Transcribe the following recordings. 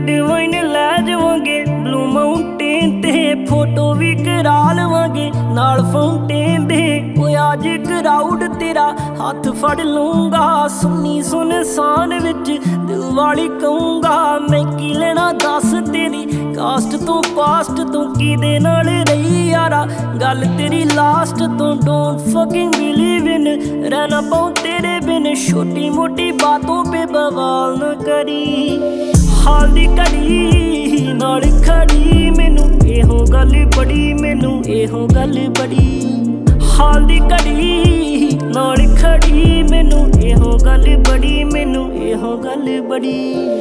Divine लै जावांगे blue mountain ते फोटो भी करा लवांगे नाल फाउंटेन दे। ओए आज क्राउड तेरा हाथ फड़ लूंगा सुन्नी सुनसान विच दिल वाली कहूंगा मैं की लेना दस तेरी कास्ट तो पास्ट तो किदे नाल रही यारा गल तेरी लास्ट तो डोंट फकिंग बिलीव इन रहना पाऊं तेरे बिन छोटी मोटी बातों पे बवाल न करी। हाल दी घड़ी नाल खड़ी मैनू एहो गल बड़ी मैनू एहो गल बड़ी। हाल दी घड़ी नाल खड़ी मैनू एहो गल बड़ी मैनू एहो गल बड़ी।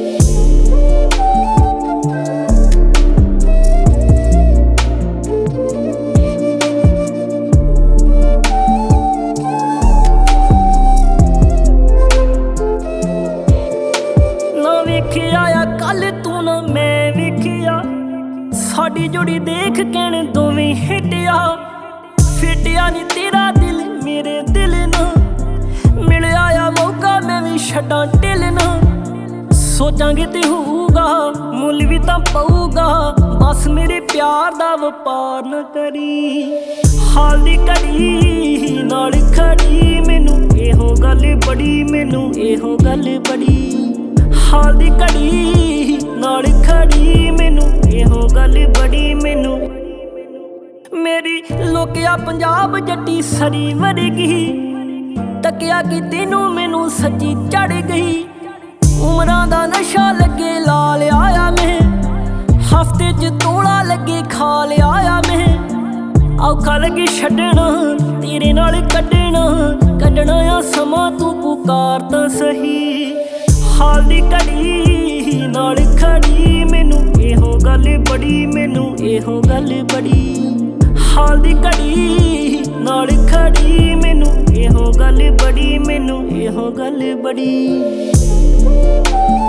आया कल तू ना मैं वेखिया साडी जोड़ी देख कहने दोवें हिटिया फिटिया नी तेरा दिल मेरे दिल ना मिल आया मौका मैं भी छड्डां ढिल ना सोचांगे ते होऊगा मुल भी तां पऊगा बस मेरे प्यार दा वपार न करी। हाल दी घड़ी नाल खड़ी मैनू एहो गल बड़ी मैनू एहो गल बड़ी। हाल दी घड़ी नाल खड़ी मैनू एहो गल बड़ी मैनू। मेरी लोकिया पंजाब जट्टी सरी वरगी तकिया कि तेनू मैनू सच्ची चढ़ गई उमरां दा नशा लगे ला लिया मैं हफ्ते च तोला लगे खा लिया मैं औखा लगे छड्डना तेरे नाल कड्डना कड्डना आ समा तू पुकार तां सही। हाल दी घड़ी नाल खड़ी मैनू एहो गल बड़ी मैनू एहो गल बड़ी। हाल दी घड़ी नाल खड़ी मैनू एहो गल बड़ी मैनू एहो गल बड़ी।